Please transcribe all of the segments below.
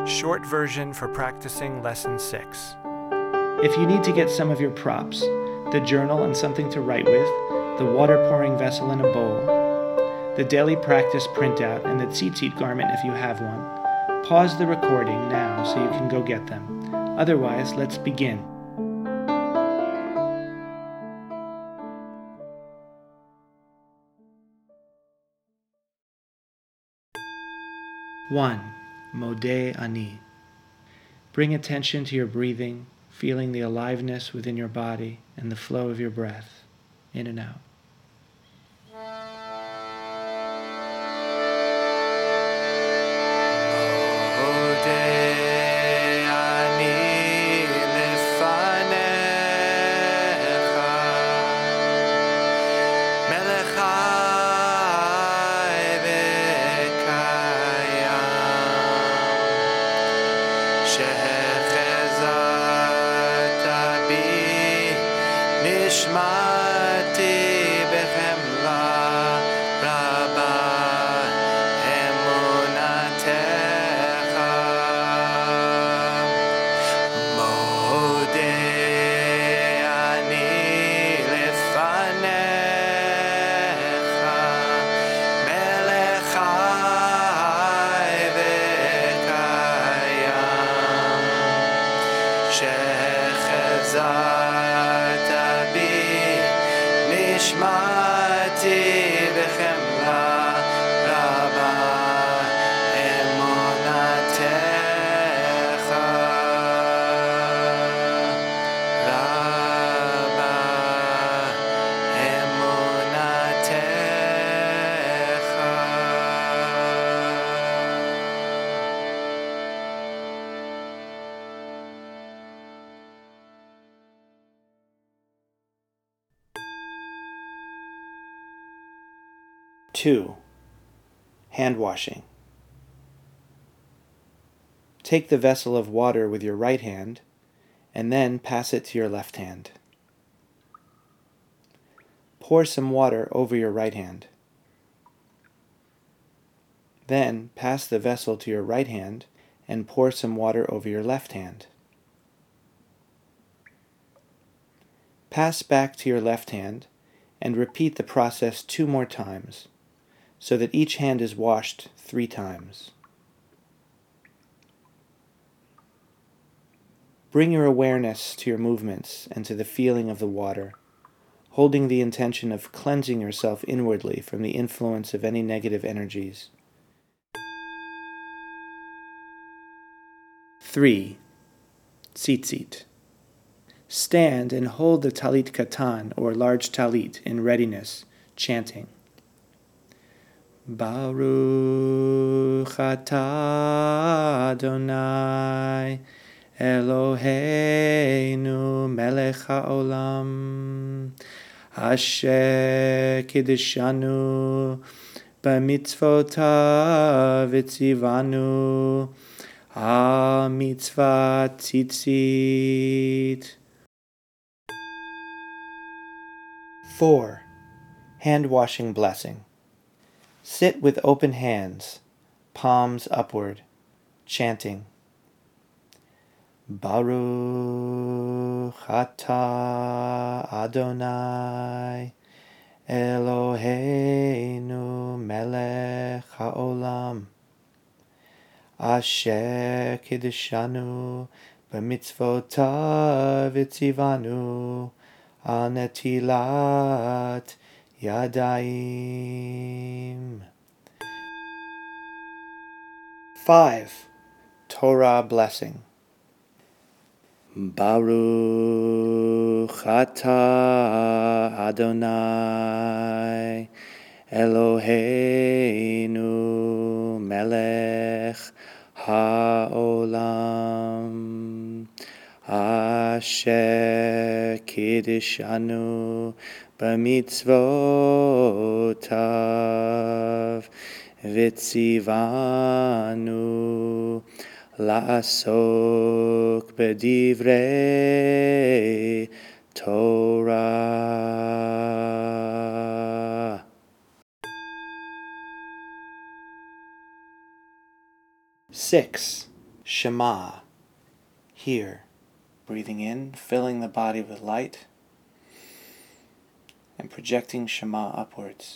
Short version for practicing Lesson 6. If you need to get some of your props, the journal and something to write with, the water-pouring vessel in a bowl, the daily practice printout, and the tzitzit garment if you have one, pause the recording now so you can go get them. Otherwise, let's begin. One, Modeh Ani. Bring attention to your breathing, feeling the aliveness within your body and the flow of your breath, in and out. נשמתי בחמלה רבה אמונתך מודה אני לפניך מלך חי וקיים שחזרת נשמתי בחמלה רבה אמונתך רבה אמונתך. Two, hand washing. Take the vessel of water with your right hand and then pass it to your left hand. Pour some water over your right hand. Then pass the vessel to your right hand and pour some water over your left hand. Pass back to your left hand and repeat the process 2 more times, so that each hand is washed 3 times. Bring your awareness to your movements and to the feeling of the water, holding the intention of cleansing yourself inwardly from the influence of any negative energies. 3. Tzitzit. Stand and hold the talit katan, or large talit, in readiness, chanting. Baruch atah Adonai Eloheinu melech haolam asher kiddushanu b'mitzvotav v'tzivanu al mitzvah tzitzit. 4. Hand washing blessing. Sit with open hands, palms upward, chanting. Baruch atah Adonai Eloheinu melech haolam asher kiddushanu b'mitzvotav v'tzivanu al netilat Yadayim. 5. Torah blessing. Baruch atah Adonai Eloheinu melech haolam asher kiddushanu b'mitzvotav v'tzivanu la'asok b'divrei Torah. 6. Shema, hear. Breathing in, filling the body with light, and projecting Shema upwards.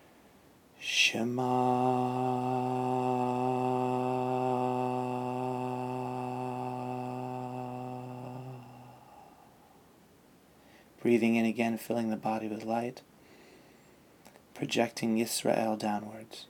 Shema. Breathing in again, filling the body with light, projecting Yisrael downwards.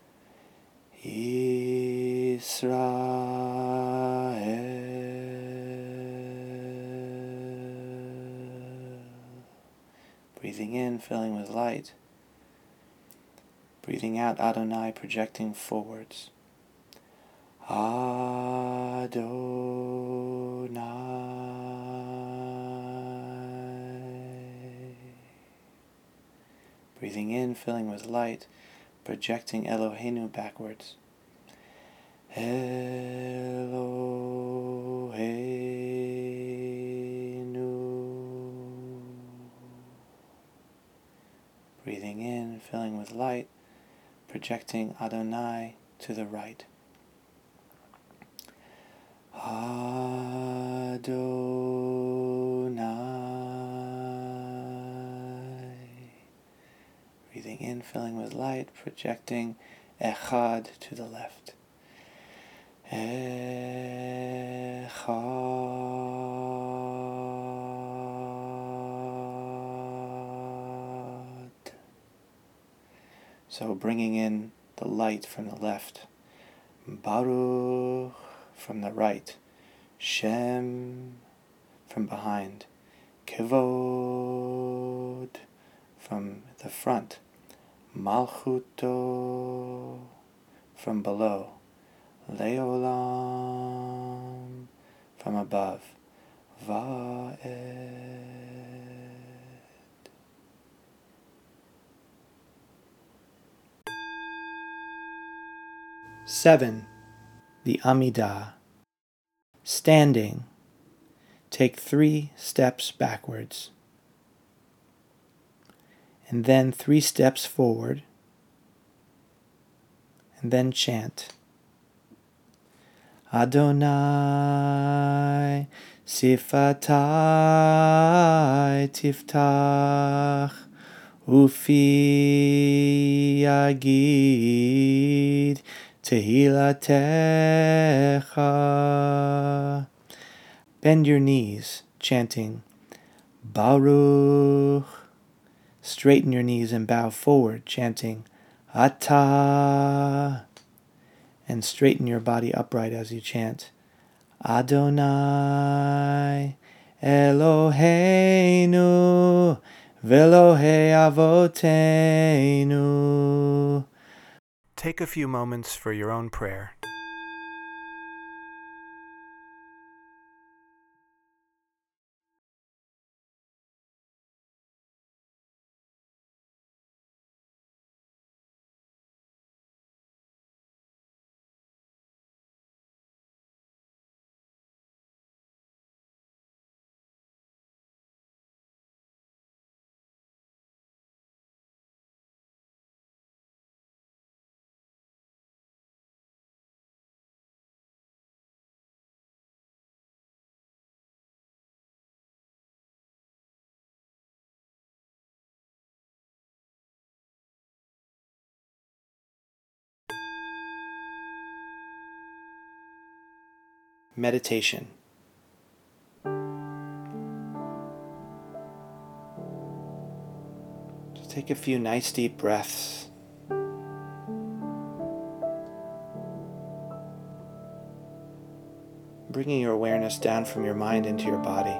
Yisrael. Breathing in, filling with light. Breathing out, Adonai, projecting forwards. Adonai. Breathing in, filling with light, projecting Eloheinu backwards. Eloheinu. Breathing in, filling with light, projecting Adonai to the right. Adonai. Breathing in, filling with light, projecting Echad to the left. Echad. So bringing in the light from the left. Baruch from the right. Shem from behind. Kevod from the front. Malchuto from below. Leolam from above. Va'ed. 7. The Amidah. Standing. Take 3 steps backwards. And then 3 steps forward. And then chant. Adonai sifatai tiftach ufi yagid tehilatecha. Bend your knees, chanting Baruch. Straighten your knees and bow forward, chanting Atah. And straighten your body upright as you chant Adonai Eloheinu Velohei Avoteinu. Take a few moments for your own prayer. Meditation. Just take a few nice deep breaths. Bringing your awareness down from your mind into your body.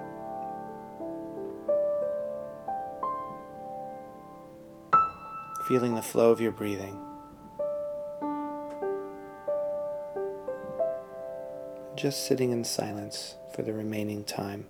Feeling the flow of your breathing. Just sitting in silence for the remaining time.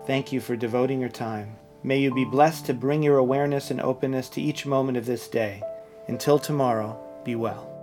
Thank you for devoting your time. May you be blessed to bring your awareness and openness to each moment of this day. Until tomorrow, be well.